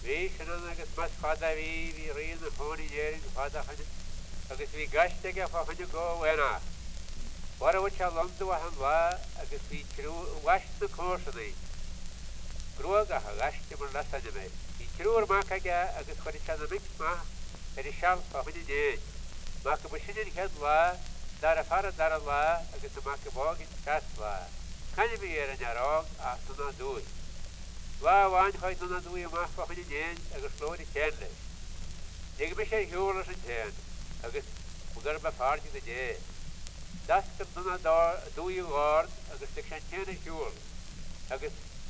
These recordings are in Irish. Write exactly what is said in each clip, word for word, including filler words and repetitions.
Bhí sin agus mas fada bhí bhí rion na fónaí déirn fada chuine agus bhí gaiste a chuine go bhhainach. War bhfuil se lomdú a an bhá agus bhí trú waist na cósannaí. Grúag a gaiste mar lasaine mé. Bhí trúr mac aige agus chuir se na mix maach ar i seall a chuine déin. Mac go sinna chead lá, dar a fara dar a lá agus na mac go bhágin cas lá. Canne bhí ar an arág a sanna dúi. Lá bháin chuid sanna dúi amach fa chuine déin agus slóir i cean leis. Nig me sé hiúla san tean agus ugar ba fáirtí na dé. Dascam sanna dúi ghád agus lig sé tean a hiúl. Agus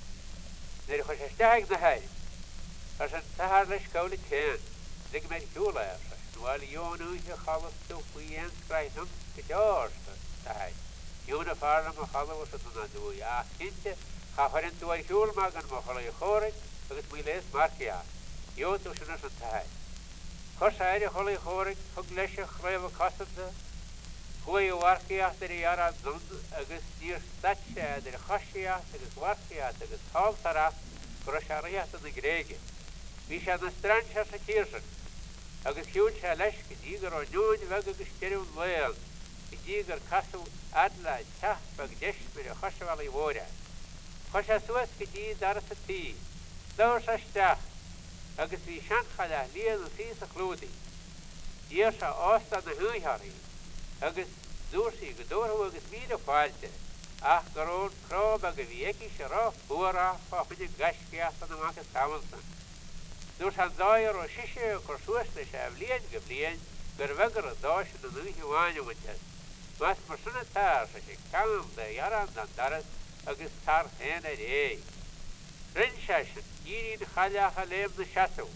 nir chuir sé steig na haid. Ar san tahar leis gála tean, lig me hiúla ar sa. Nuail iónú i chalas tú faoi an sgraitham go deorsta na haid. Ióna fálam a chalas a sanna dúi. A cinte cha chuir an dúir hiúl mag an mo chola i chóraig agus mí leis marcia. Ió tú sinna san tahaid. Chos air a chola i chóraig thug leis a chréibh a cosanta. Chuai a warciacht ar i ara dún agus níor statse ar a chosiacht agus warciacht agus táltarach gur a se riacht na gréige. Bhí se na strand se sa tíirsan agus hiún se leis go dígur ó nún bheg agus tíirún léan go dígur casú adla teach bag deismir a chosahil i bhóra. Chos a suas go dí dar sa tí, dáir sa steach agus bhí seanchaile líon an sí sa chlúdaí. Díor se ásta na húthaí agus dúsaí go dúrthú agus míad a fáilte ach gur ón cráb a go bhí eici se rá buará fá chuine gaisceasta na mac samilsan. Dús an dáir ó siise a chur suas leis a bblion go blion gur bhegar a dáisi na núthe bháinehainte. Mas mar sunna táir sa sé ceam de dhearan dan daras agus tar héna é. Rin se sin írín chaileach a léim na seaú.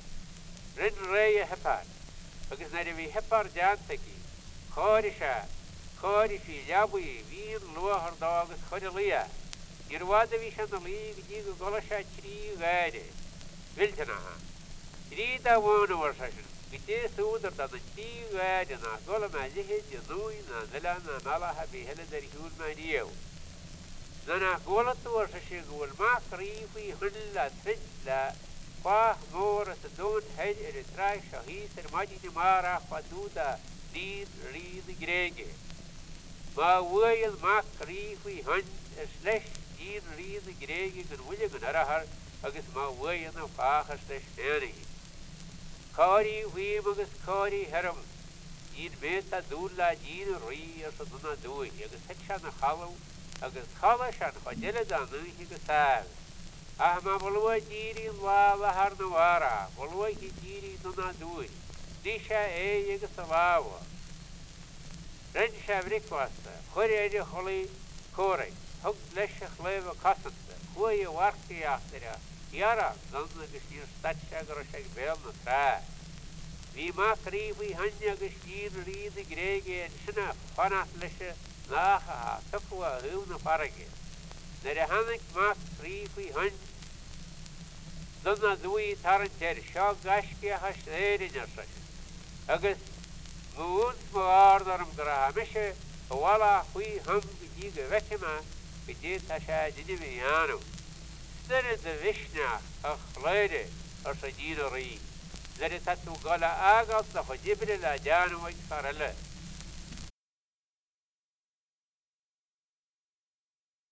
Rin ré a hepar agus na bhí hepar deantaí. Chóiri se, chóiri fi leabuí bhíon luachar dá agus chuide lia. Níor bhád a bhí se na lí go dtí go gola se trí gáide. Viltanaha. Trí a bhánahar sa sin, go dé súdar da na tí gáide na gola me lihéid a núi na nila na nalaha bhí heile ar hiúl me níomh. Na na gola túir sa sin bhfuil más ríomhaí hunil le trid le fáth mór a sa dún heid ar i tráith se hís ar maidí na marach fa dúda lín ríd i gréige. Má bhuail mac ríomhaí hun ar sleis lín ríd i gréige gan bhuiile gan arahar agus má bhuail na fáchas leis néanaí. Cáirí bhuiim agus cáirí heram, dín méta dúla dín rí ar sa duna dúi agus het se na chalú agus chala se an chodile an núthe go sáil. Ach má bhulua dírí lá lethar na mhara, bhulua i dírí duna dúi. Ní se é agus a bháha. Rin se bhricwasta, chuir éidir cholaí córaigh, thug leis a chléibh a cosanta, chuai a warciacht ar a dhearán dan agus níor statse gur sé béal na trá. Bhí mac ríomhaí hanne agus dín ríd i gréige an sinna fannacht leis a nácha a tufu a thuú na farige. Nar a hannig mac ríomhaí hanne dan na dúi tarantéir seo gaisce a hasléirin ar sa sin. Agus múns má árdarm gur a hamise a bhla chuí ham go dtí go bheicima go dtí tá sé duine bhíanú. Snire de bhisneach a chléide ar sa dína rí. Nire tá tú gala ágalt na chu dibre le deanúid far eile.